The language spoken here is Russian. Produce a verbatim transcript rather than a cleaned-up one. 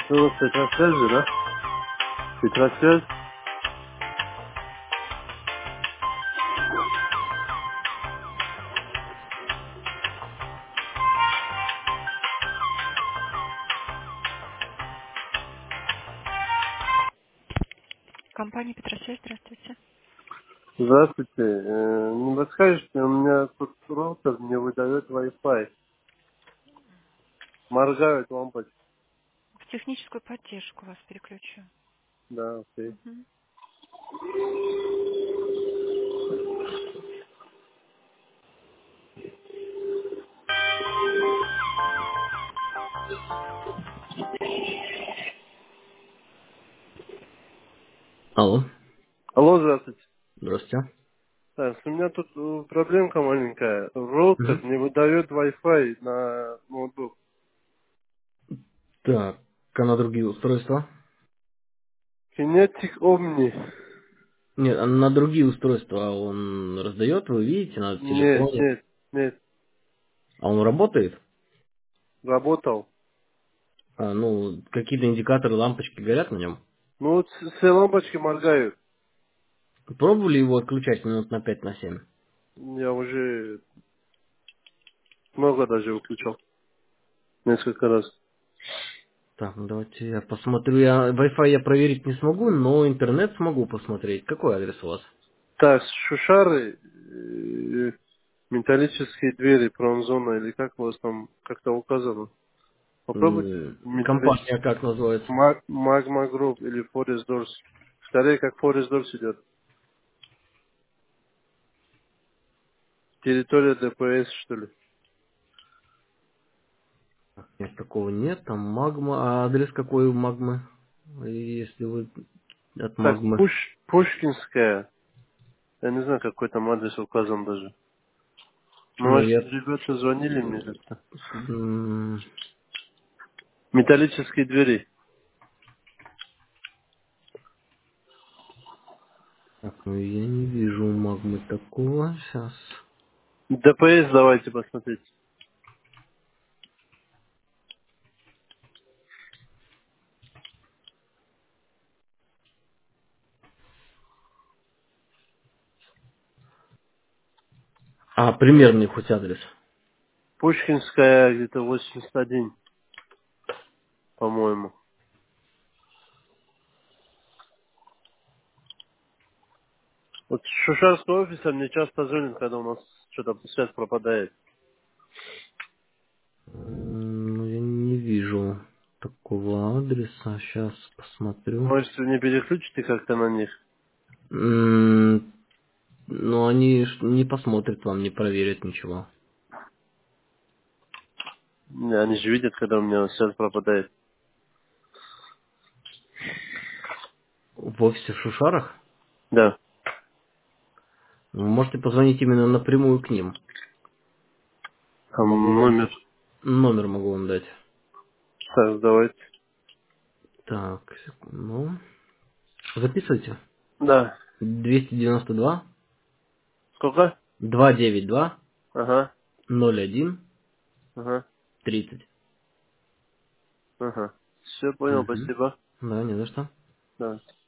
Ну, у нас Петросвязь же, да? Петросвязь. Компания Петросвязь, здравствуйте. Здравствуйте. Э, Не подскажете, у меня тут роутер не выдает Wi-Fi. Моргают лампочки. В техническую поддержку вас переключу. Да, окей. Мгм. Алло, Алло, здравствуйте. здравствуйте. Так, у меня тут э, проблемка маленькая. Роутер Мгм. не выдает Wi-Fi на ноутбук. Так, а на другие устройства? Kinetic Omni. Нет, а на другие устройства он раздает, вы видите, на Нет, телефоне. нет, нет. А он работает? Работал. А, ну, какие-то индикаторы, лампочки горят на нем? Ну вот с- все лампочки моргают. Пробовали его отключать минут на пять на семь? Я уже много даже выключал. Несколько раз. Так, ну давайте я посмотрю. Я Wi-Fi я проверить не смогу, но интернет смогу посмотреть. Какой адрес у вас? Так, шушары, э, металлические двери, промзона, или как у вас там как-то указано. Попробуйте М, Компания металлический. как называется? Магма Групп или Forest Doors. Скорее, как Forest Doors идет. Территория ДПС, что ли. Нет, такого нет. Там магма. А адрес какой у магмы? Если вы от Так, магмы. Пуш, Пушкинская. Я не знаю, какой там адрес указан даже. Ну, Ну, может, я... ребята звонили мне как-то. м, Металлические двери. Так, ну я не вижу у магмы такого. Сейчас. ДПС давайте посмотреть. А, примерный хоть адрес. Пушкинская где-то восемьдесят один, по-моему. Вот с Шушарского офиса мне часто звонят, когда у нас что-то связь пропадает. М, Ну, я не вижу такого адреса. Сейчас посмотрю. Может, вы не переключите как-то на них? М, Ну, они ж не посмотрят вам, не проверят ничего. Не, они же видят, когда у меня связь пропадает. В офисе в Шушарах? Да. Вы можете позвонить именно напрямую к ним. Могу Там вам... номер. Номер могу вам дать. Так, давайте. Так, секунду. Записывайте. Да. двести девяносто два Сколько? двести девяносто два Ага. ноль один Ага. тридцать. Ага. Все понял, Угу. спасибо. Да, не за что. Да.